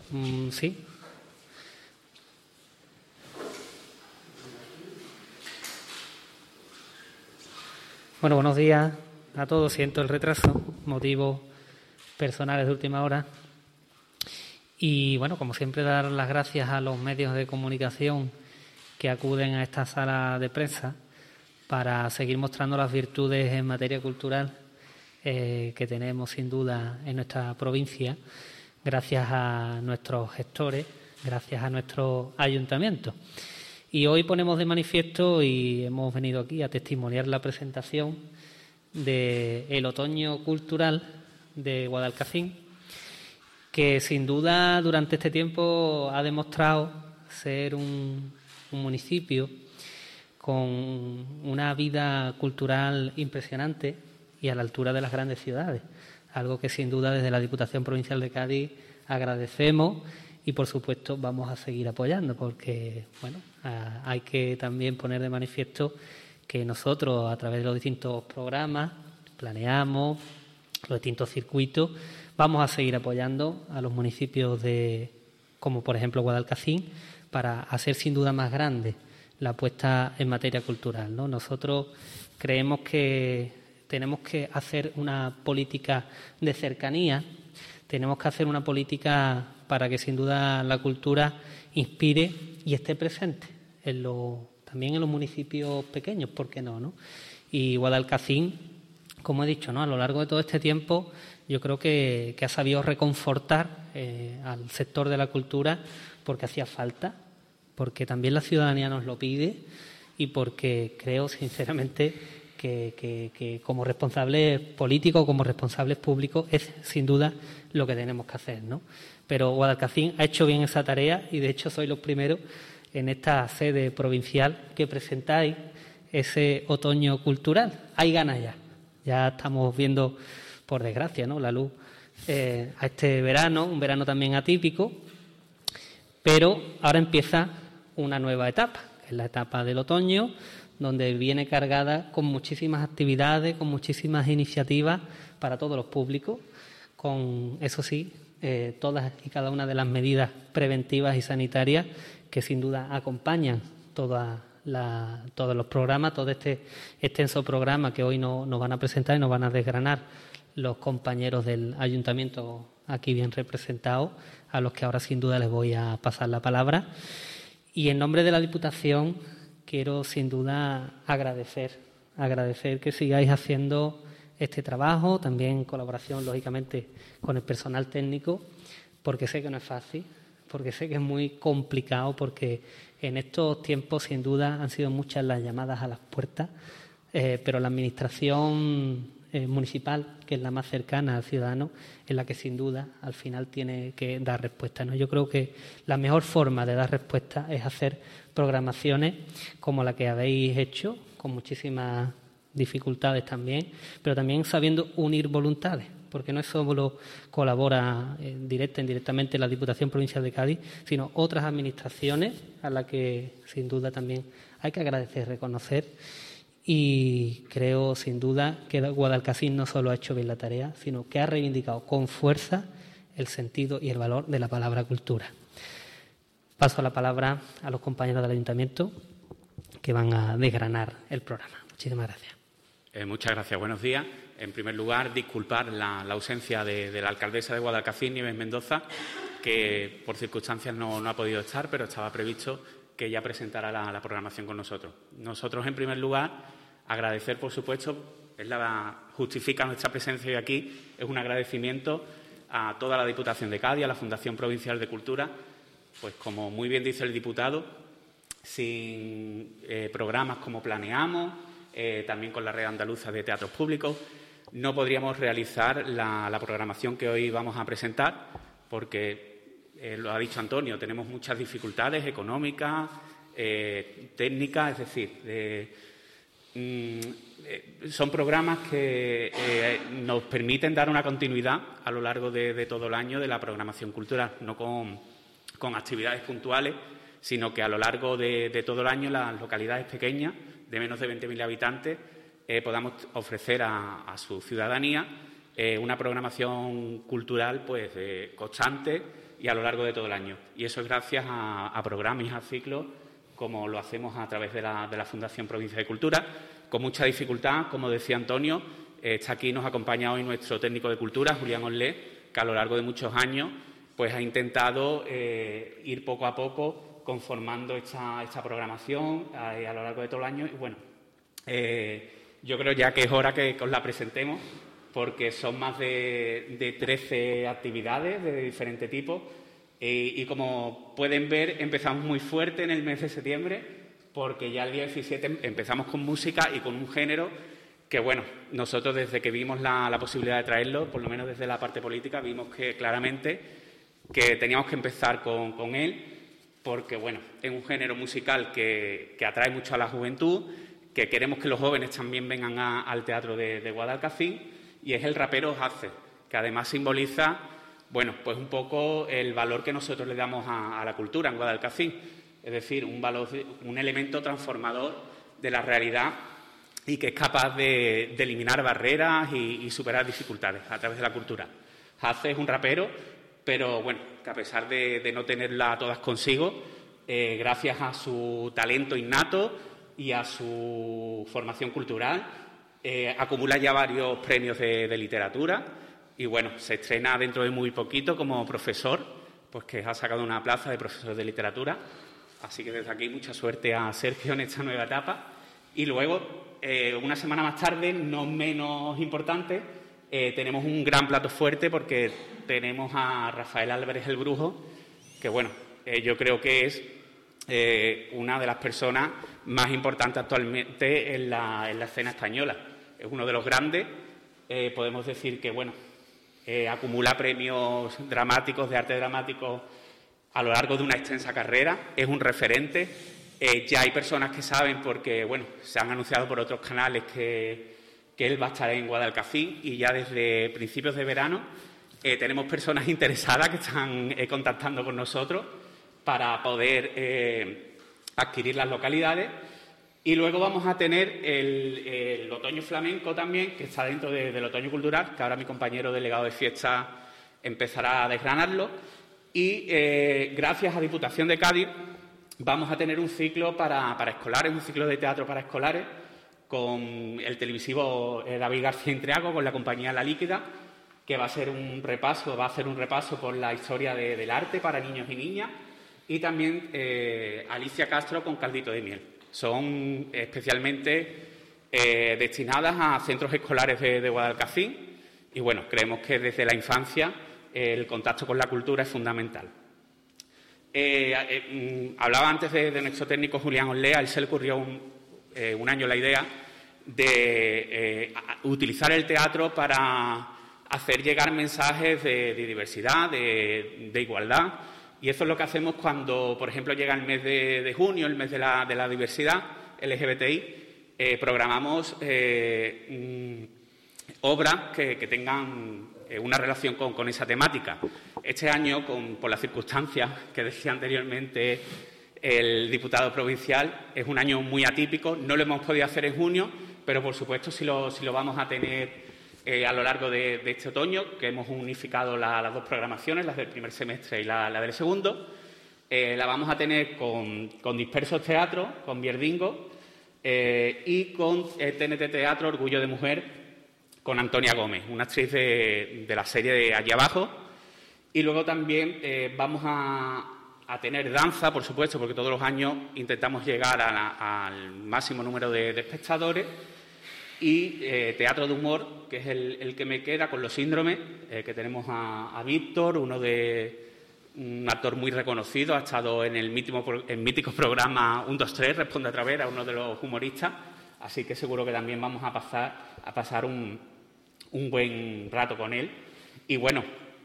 Sí. Bueno, buenos días a todos. Siento el retraso, motivos personales de última hora. Y bueno, como siempre, dar las gracias a los medios de comunicación que acuden a esta sala de prensa para seguir mostrando las virtudes en materia cultural que tenemos sin duda en nuestra provincia, gracias a nuestros gestores, gracias a nuestro ayuntamiento. Y hoy ponemos de manifiesto, y hemos venido aquí a testimoniar la presentación del Otoño Cultural de Guadalcacín, que sin duda durante este tiempo ha demostrado ser un municipio con una vida cultural impresionante y a la altura de las grandes ciudades, algo que sin duda desde la Diputación Provincial de Cádiz agradecemos y por supuesto vamos a seguir apoyando, porque bueno, hay que también poner de manifiesto que nosotros a través de los distintos programas planeamos, los distintos circuitos, vamos a seguir apoyando a los municipios como por ejemplo Guadalcacín, para hacer sin duda más grande la apuesta en materia cultural, ¿no? Nosotros creemos que tenemos que hacer una política de cercanía, tenemos que hacer una política para que sin duda la cultura inspire y esté presente también en los municipios pequeños, ¿por qué no? Y Guadalcacín, como he dicho, ¿no?, a lo largo de todo este tiempo yo creo que ha sabido reconfortar al sector de la cultura, porque hacía falta, porque también la ciudadanía nos lo pide y porque creo sinceramente que como responsables políticos, como responsables públicos, es sin duda lo que tenemos que hacer, ¿no? Pero Guadalcacín ha hecho bien esa tarea y de hecho sois los primeros en esta sede provincial que presentáis ese otoño cultural. Hay ganas ya estamos viendo, por desgracia, ¿no?, la luz a este verano, un verano también atípico, pero ahora empieza una nueva etapa, que es la etapa del otoño, donde viene cargada con muchísimas actividades, con muchísimas iniciativas para todos los públicos, con, eso sí, todas y cada una de las medidas preventivas y sanitarias que sin duda acompañan todos los programas, todo este extenso programa que hoy nos van a presentar y nos van a desgranar los compañeros del ayuntamiento aquí bien representados, a los que ahora sin duda les voy a pasar la palabra. Y en nombre de la Diputación quiero sin duda agradecer que sigáis haciendo este trabajo, también en colaboración lógicamente con el personal técnico, porque sé que no es fácil, porque sé que es muy complicado, porque en estos tiempos sin duda han sido muchas las llamadas a las puertas, pero la administración municipal, que es la más cercana al ciudadano, es la que sin duda al final tiene que dar respuesta, ¿no? Yo creo que la mejor forma de dar respuesta es hacer programaciones como la que habéis hecho, con muchísimas dificultades también, pero también sabiendo unir voluntades, porque no es solo colabora directa e indirectamente la Diputación Provincial de Cádiz, sino otras administraciones a las que sin duda también hay que agradecer, reconocer. Y creo sin duda que Guadalcacín no solo ha hecho bien la tarea, sino que ha reivindicado con fuerza el sentido y el valor de la palabra cultura. Paso la palabra a los compañeros del ayuntamiento que van a desgranar el programa. Muchísimas gracias. Muchas gracias. Buenos días. En primer lugar, disculpar la ausencia de la alcaldesa de Guadalcacín, Nieves Mendoza, que por circunstancias no ha podido estar, pero estaba previsto que ella presentara la programación con nosotros. Nosotros, en primer lugar, agradecer, por supuesto, justifica nuestra presencia hoy aquí, es un agradecimiento a toda la Diputación de Cádiz, a la Fundación Provincial de Cultura, pues como muy bien dice el diputado, sin programas como Planeamos, también con la Red Andaluza de Teatros Públicos, no podríamos realizar la programación que hoy vamos a presentar, porque lo ha dicho Antonio, tenemos muchas dificultades económicas, técnicas, es decir, son programas que nos permiten dar una continuidad a lo largo de todo el año de la programación cultural, no con actividades puntuales, sino que a lo largo de todo el año las localidades pequeñas, de menos de 20.000 habitantes, podamos ofrecer a su ciudadanía una programación cultural pues constante, y a lo largo de todo el año. Y eso es gracias a programas y a ciclos como lo hacemos a través de la Fundación Provincia de Cultura, con mucha dificultad, como decía Antonio. Está aquí, nos acompaña hoy nuestro técnico de Cultura, Julián Olé, que a lo largo de muchos años pues ha intentado ir poco a poco conformando esta programación a lo largo de todo el año. Y bueno, yo creo ya que es hora que os la presentemos, porque son más de 13 actividades de diferente tipo. Y como pueden ver, empezamos muy fuerte en el mes de septiembre, porque ya el día 17 empezamos con música y con un género que, bueno, nosotros desde que vimos la posibilidad de traerlo, por lo menos desde la parte política, vimos que claramente que teníamos que empezar con él, porque, bueno, es un género musical que atrae mucho a la juventud, que queremos que los jóvenes también vengan al teatro de Guadalcacín, y es el rapero Hace, que además simboliza, bueno, pues un poco el valor que nosotros le damos a la cultura en Guadalcacín, es decir, un elemento transformador de la realidad y que es capaz de eliminar barreras y superar dificultades a través de la cultura. Hace es un rapero, pero bueno, que a pesar de no tenerla todas consigo, gracias a su talento innato y a su formación cultural, acumula ya varios premios de literatura. Y bueno, se estrena dentro de muy poquito como profesor, pues que ha sacado una plaza de profesor de literatura. Así que desde aquí mucha suerte a Sergio en esta nueva etapa. Y luego, una semana más tarde, no menos importante, tenemos un gran plato fuerte porque tenemos a Rafael Álvarez el Brujo, que bueno, yo creo que es una de las personas más importantes actualmente en la escena española. Es uno de los grandes, podemos decir que bueno, acumula premios dramáticos, de arte dramático, a lo largo de una extensa carrera. Es un referente. Ya hay personas que saben, porque bueno, se han anunciado por otros canales que él va a estar en Guadalcacín, y ya desde principios de verano tenemos personas interesadas que están contactando con nosotros para poder adquirir las localidades. Y luego vamos a tener el Otoño Flamenco también, que está dentro del Otoño Cultural, que ahora mi compañero delegado de fiesta empezará a desgranarlo. Y gracias a Diputación de Cádiz vamos a tener un ciclo para escolares, un ciclo de teatro para escolares, con el televisivo David García Intriago, con la compañía La Líquida, que va a hacer un repaso por la historia del arte para niños y niñas, y también Alicia Castro con Caldito de Miel. Son especialmente destinadas a centros escolares de Guadalcacín, y bueno, creemos que desde la infancia el contacto con la cultura es fundamental. Hablaba antes de nuestro técnico Julián Olea. A él se le ocurrió un año la idea de utilizar el teatro para hacer llegar mensajes de diversidad, de igualdad. Y eso es lo que hacemos cuando, por ejemplo, llega el mes de junio, el mes de la diversidad LGBTI. Programamos obras que tengan una relación con esa temática. Este año, por las circunstancias que decía anteriormente el diputado provincial, es un año muy atípico. No lo hemos podido hacer en junio, pero por supuesto sí lo vamos a tener a lo largo de este otoño, que hemos unificado las dos programaciones, las del primer semestre y la del segundo. La vamos a tener con Dispersos Teatro, con Vierdingo, y con TNT Teatro, Orgullo de Mujer, con Antonia Gómez, una actriz de la serie de Allí Abajo. Y luego también vamos a tener danza, por supuesto, porque todos los años intentamos llegar al máximo número de espectadores, y teatro de humor, que es el que me queda, con Los Síndromes, que tenemos a Víctor, un actor muy reconocido, ha estado en el mítico programa 1, 2, 3, Responde a través, a uno de los humoristas, así que seguro que también vamos a pasar un buen rato con él. Y bueno,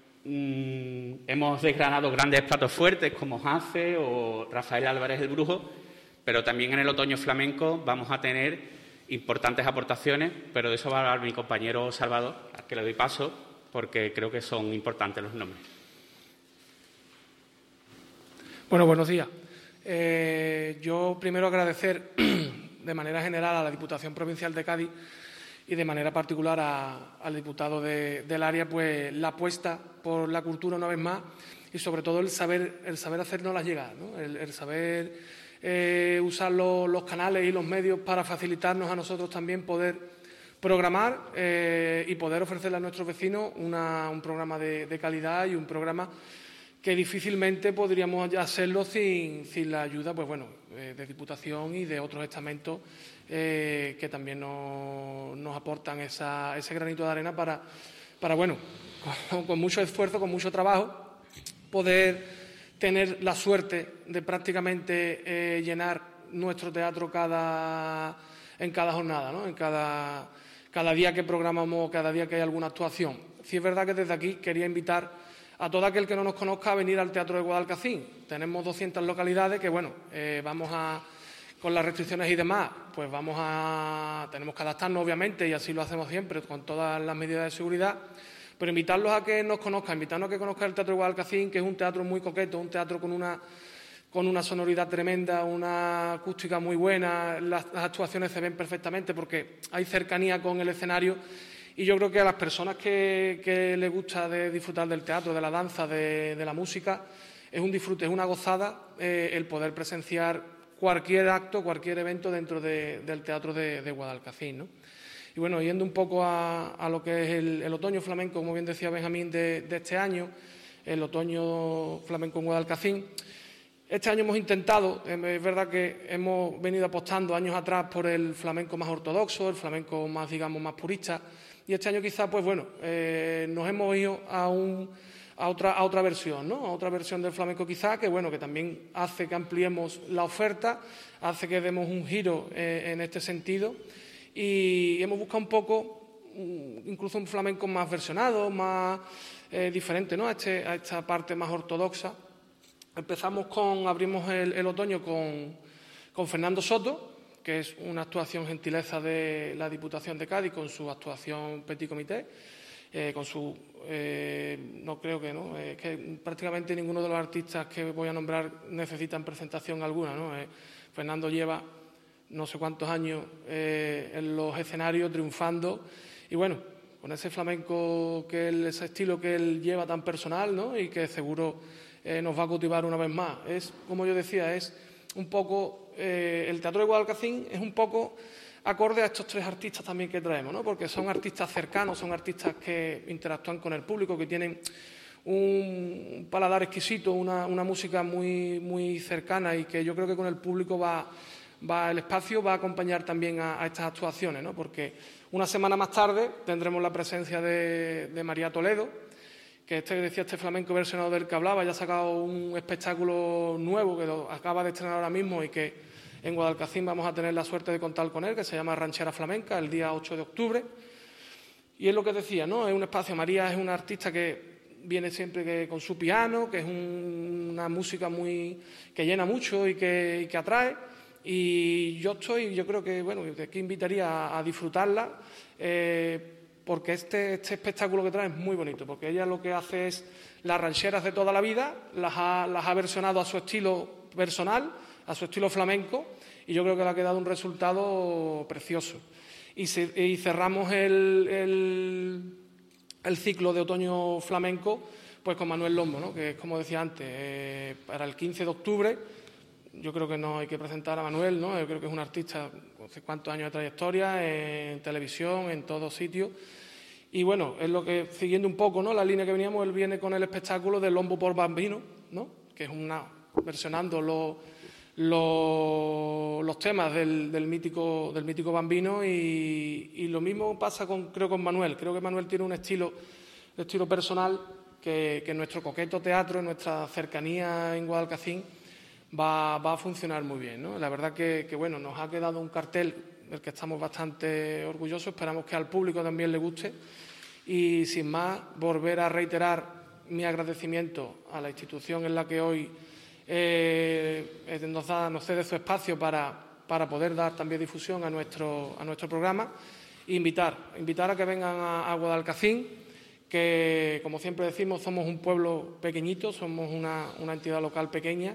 hemos desgranado grandes platos fuertes como Hace o Rafael Álvarez el Brujo, pero también en el Otoño Flamenco vamos a tener importantes aportaciones, pero de eso va a hablar mi compañero Salvador, al que le doy paso, porque creo que son importantes los nombres. Bueno, buenos días. Yo primero agradecer de manera general a la Diputación Provincial de Cádiz y de manera particular al diputado del área, pues la apuesta por la cultura una vez más, y sobre todo el saber hacérnoslas llegar, ¿no? El saber usar los canales y los medios para facilitarnos a nosotros también poder programar y poder ofrecerle a nuestros vecinos un programa de calidad y un programa que difícilmente podríamos hacerlo sin la ayuda, pues bueno, de Diputación y de otros estamentos que también nos aportan ese granito de arena para bueno, con mucho esfuerzo, con mucho trabajo, poder tener la suerte de prácticamente llenar nuestro teatro en cada jornada, ¿no? En cada día que programamos, cada día que hay alguna actuación. Sí es verdad que desde aquí quería invitar a todo aquel que no nos conozca a venir al Teatro de Guadalcacín. Tenemos 200 localidades que, bueno, con las restricciones y demás, pues tenemos que adaptarnos, obviamente, y así lo hacemos siempre, con todas las medidas de seguridad. Pero invitarlos a que nos conozcan, invitarnos a que conozcan el Teatro de Guadalcacín, que es un teatro muy coqueto, un teatro con una sonoridad tremenda, una acústica muy buena, las actuaciones se ven perfectamente porque hay cercanía con el escenario y yo creo que a las personas que les gusta disfrutar del teatro, de la danza, de la música, es un disfrute, es una gozada el poder presenciar cualquier acto, cualquier evento dentro del Teatro de Guadalcacín, ¿no? Y bueno, yendo un poco a lo que es el otoño flamenco, como bien decía Benjamín, de este año, el otoño flamenco en Guadalcacín. Este año hemos intentado, es verdad que hemos venido apostando años atrás por el flamenco más ortodoxo, el flamenco más, digamos, más purista, y este año quizás, pues bueno, nos hemos ido a otra versión, ¿no? A otra versión del flamenco quizás, que bueno, que también hace que ampliemos la oferta, hace que demos un giro en este sentido. Y hemos buscado un poco, incluso un flamenco más versionado, más diferente, ¿no? a esta parte más ortodoxa. Abrimos el otoño con Fernando Soto, que es una actuación gentileza de la Diputación de Cádiz con su actuación Petit Comité, no creo que no, es que prácticamente ninguno de los artistas que voy a nombrar necesitan presentación alguna, ¿no? Fernando lleva no sé cuántos años en los escenarios triunfando y bueno, con ese flamenco, ese estilo que él lleva tan personal, ¿no? Y que seguro nos va a cautivar una vez más. Es, como yo decía, es un poco, el Teatro de Guadalcacín es un poco acorde a estos tres artistas también que traemos, ¿no? Porque son artistas cercanos, son artistas que interactúan con el público, que tienen un paladar exquisito, una música muy, muy cercana y que yo creo que con el público el espacio va a acompañar también a estas actuaciones, ¿no? Porque una semana más tarde tendremos la presencia de María Toledo, que decía este flamenco versionado del que hablaba, ya ha sacado un espectáculo nuevo que lo acaba de estrenar ahora mismo y que en Guadalcacín vamos a tener la suerte de contar con él, que se llama Ranchera Flamenca, el día 8 de octubre. Y es lo que decía, ¿no? Es un espacio, María es una artista que viene siempre con su piano, que es una música que llena mucho y que atrae. Y yo creo que, bueno, que aquí invitaría a disfrutarla, porque este espectáculo que trae es muy bonito, porque ella lo que hace es las rancheras de toda la vida, las ha versionado a su estilo personal, a su estilo flamenco, y yo creo que le ha quedado un resultado precioso. Y cerramos el ciclo de otoño flamenco pues con Manuel Lombo, ¿no? Que es, como decía antes, para el 15 de octubre. Yo creo que no hay que presentar a Manuel, ¿no? Yo creo que es un artista con hace cuántos años de trayectoria, en televisión, en todos sitios. Y bueno, es lo que, siguiendo un poco, ¿no? La línea que veníamos, él viene con el espectáculo de Lombo por Bambino, ¿no? Que es versionando los temas del mítico Bambino y lo mismo pasa creo con Manuel. Creo que Manuel tiene un estilo personal que en nuestro coqueto teatro, en nuestra cercanía en Guadalcacín, va a funcionar muy bien, ¿no? La verdad que bueno, nos ha quedado un cartel del que estamos bastante orgullosos, esperamos que al público también le guste y sin más volver a reiterar mi agradecimiento a la institución en la que hoy nos cede su espacio para poder dar también difusión a nuestro programa e invitar a que vengan a Guadalcacín, que como siempre decimos somos un pueblo pequeñito, somos una entidad local pequeña,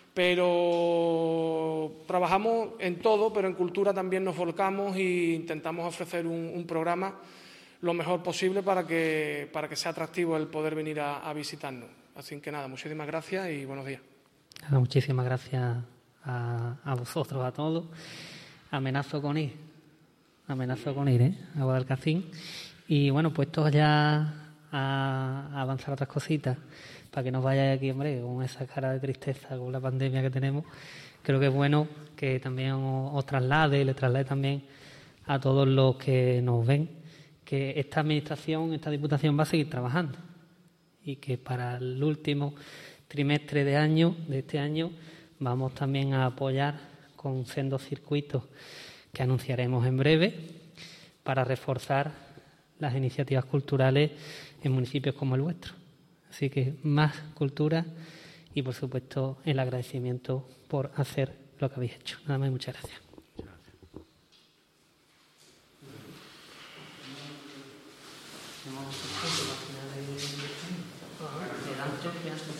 pero trabajamos en todo, pero en cultura también nos volcamos e intentamos ofrecer un programa lo mejor posible para que sea atractivo el poder venir a visitarnos. Así que nada, muchísimas gracias y buenos días. Muchísimas gracias a vosotros, a todos. Amenazo con ir, a Guadalcacín. Y bueno, puestos ya a avanzar otras cositas, para que no vayáis aquí, hombre, con esa cara de tristeza con la pandemia que tenemos, creo que es bueno que también os traslade, le traslade también a todos los que nos ven, que esta administración, esta diputación va a seguir trabajando y que para el último trimestre de este año, vamos también a apoyar con sendos circuitos que anunciaremos en breve para reforzar las iniciativas culturales en municipios como el vuestro. Así que más cultura y, por supuesto, el agradecimiento por hacer lo que habéis hecho. Nada más y muchas gracias.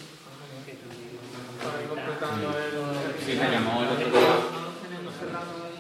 Sí, me llamó el otro día.